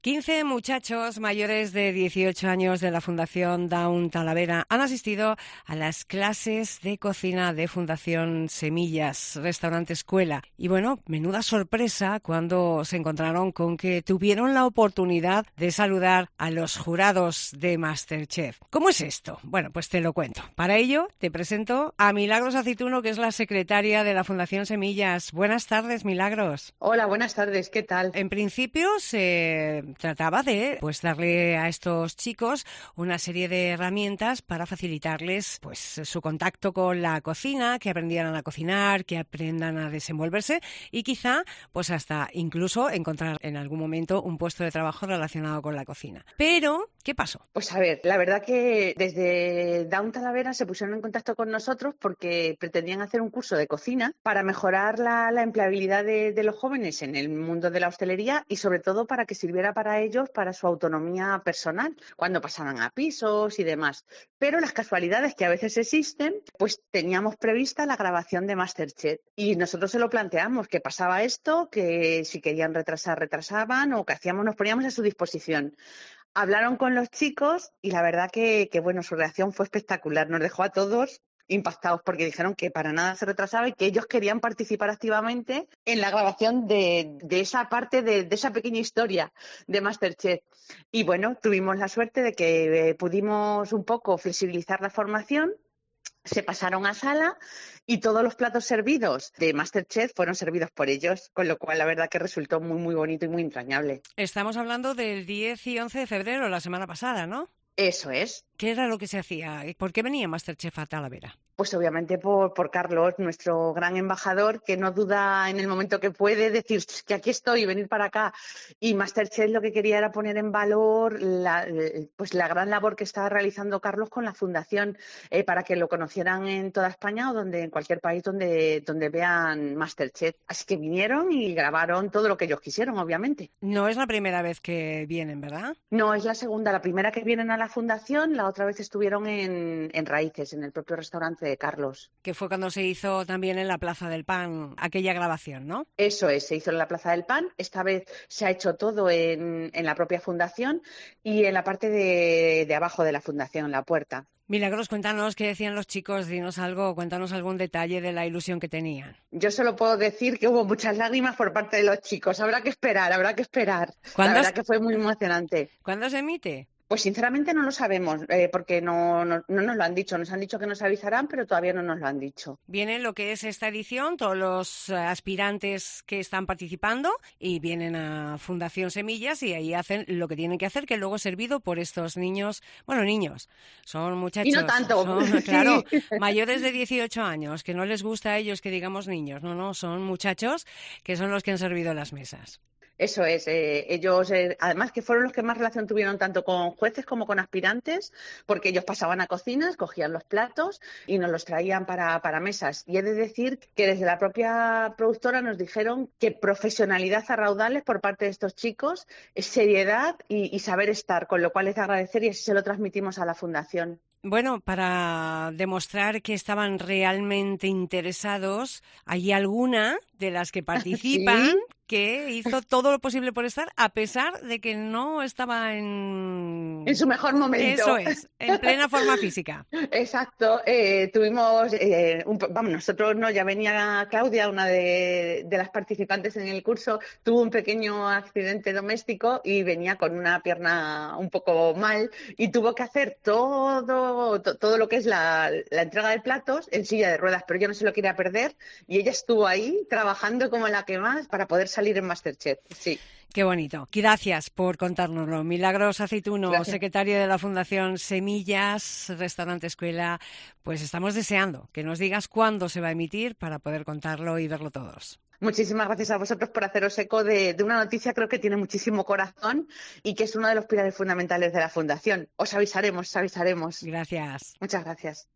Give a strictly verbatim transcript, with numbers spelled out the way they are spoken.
quince muchachos mayores de dieciocho años de la Fundación Down Talavera han asistido a las clases de cocina de Fundación Semillas, Restaurante Escuela. Y bueno, menuda sorpresa cuando se encontraron con que tuvieron la oportunidad de saludar a los jurados de MasterChef. ¿Cómo es esto? Bueno, pues te lo cuento. Para ello, te presento a Milagros Aceituno, que es la secretaria de la Fundación Semillas. Buenas tardes, Milagros. Hola, buenas tardes. ¿Qué tal? En principio se trataba de pues darle a estos chicos una serie de herramientas para facilitarles pues su contacto con la cocina, que aprendieran a cocinar, que aprendan a desenvolverse y quizá pues hasta incluso encontrar en algún momento un puesto de trabajo relacionado con la cocina. Pero, ¿qué pasó? Pues a ver, la verdad que desde Down Talavera se pusieron en contacto con nosotros porque pretendían hacer un curso de cocina para mejorar la, la empleabilidad de, de los jóvenes en el mundo de la hostelería y sobre todo para que sirviera para ellos, para su autonomía personal, cuando pasaban a pisos y demás. Pero las casualidades que a veces existen, pues teníamos prevista la grabación de MasterChef y nosotros se lo planteamos, que pasaba esto, que si querían retrasar, retrasaban o que hacíamos, nos poníamos a su disposición. Hablaron con los chicos y la verdad que, que bueno, su reacción fue espectacular, nos dejó a todos impactados porque dijeron que para nada se retrasaba y que ellos querían participar activamente en la grabación de, de esa parte, de, de esa pequeña historia de MasterChef. Y bueno, tuvimos la suerte de que eh, pudimos un poco flexibilizar la formación, se pasaron a sala y todos los platos servidos de MasterChef fueron servidos por ellos, con lo cual la verdad que resultó muy, muy bonito y muy entrañable. Estamos hablando del diez y once de febrero, la semana pasada, ¿no? Eso es. ¿Qué era lo que se hacía? ¿Por qué venía MasterChef a Talavera? Pues obviamente por, por Carlos, nuestro gran embajador, que no duda en el momento que puede decir que aquí estoy, venir para acá. Y MasterChef lo que quería era poner en valor la, pues la gran labor que estaba realizando Carlos con la fundación eh, para que lo conocieran en toda España o donde en cualquier país donde, donde vean MasterChef. Así que vinieron y grabaron todo lo que ellos quisieron, obviamente. No es la primera vez que vienen, ¿verdad? No, es la segunda. La primera que vienen a la fundación, la otra vez estuvieron en, en Raíces, en el propio restaurante de Carlos. Que fue cuando se hizo también en la Plaza del Pan aquella grabación, ¿no? Eso es, se hizo en la Plaza del Pan. Esta vez se ha hecho todo en, en la propia fundación y en la parte de, de abajo de la fundación, en la puerta. Milagros, cuéntanos qué decían los chicos, dinos algo, cuéntanos algún detalle de la ilusión que tenían. Yo solo puedo decir que hubo muchas lágrimas por parte de los chicos. Habrá que esperar, habrá que esperar. La verdad que fue muy emocionante. ¿Cuándo se emite? Pues sinceramente no lo sabemos, eh, porque no, no, no nos lo han dicho. Nos han dicho que nos avisarán, pero todavía no nos lo han dicho. Viene lo que es esta edición, todos los aspirantes que están participando y vienen a Fundación Semillas y ahí hacen lo que tienen que hacer, que luego es servido por estos niños, bueno, niños, son muchachos. Y no tanto. Son, claro, sí. mayores de dieciocho años, que no les gusta a ellos que digamos niños, no, no, son muchachos que son los que han servido las mesas. Eso es, eh, ellos eh, además que fueron los que más relación tuvieron tanto con jueces como con aspirantes, porque ellos pasaban a cocinas, cogían los platos y nos los traían para, para mesas. Y he de decir que desde la propia productora nos dijeron que profesionalidad a raudales por parte de estos chicos, es seriedad y, y saber estar, con lo cual es de agradecer y así se lo transmitimos a la fundación. Bueno, para demostrar que estaban realmente interesados, hay alguna de las que participan ¿Sí? que hizo todo lo posible por estar, a pesar de que no estaba en... En su mejor momento. Eso es, en plena forma física. Exacto. Eh, tuvimos, eh, un, vamos, nosotros no, ya venía Claudia, una de, de las participantes en el curso, tuvo un pequeño accidente doméstico y venía con una pierna un poco mal y tuvo que hacer todo, to, todo lo que es la, la entrega de platos en silla de ruedas, pero yo no se lo quería perder y ella estuvo ahí trabajando como la que más para poder salir en MasterChef. Sí. Qué bonito. Gracias por contárnoslo. Milagros Aceituno, Gracias. Secretaria de la Fundación Semillas, Restaurante Escuela. Pues estamos deseando que nos digas cuándo se va a emitir para poder contarlo y verlo todos. Muchísimas gracias a vosotros por haceros eco de, de una noticia creo que tiene muchísimo corazón y que es uno de los pilares fundamentales de la Fundación. Os avisaremos, os avisaremos. Gracias. Muchas gracias.